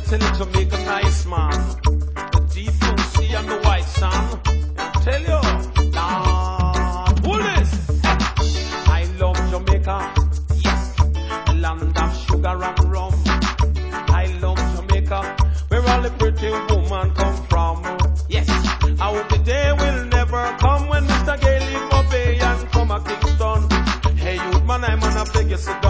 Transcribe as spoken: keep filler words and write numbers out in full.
telling Jamaica nice, man. The deep blue sea and the white sand. I tell you, Lord, who this? I love Jamaica, yes, land of sugar and rum. I love Jamaica, where all the pretty women come from. Yes, I hope the day will never come when Mister Gay leave Mobay and come a Kingston. Hey, youth man, I'm gonna beg you sit down.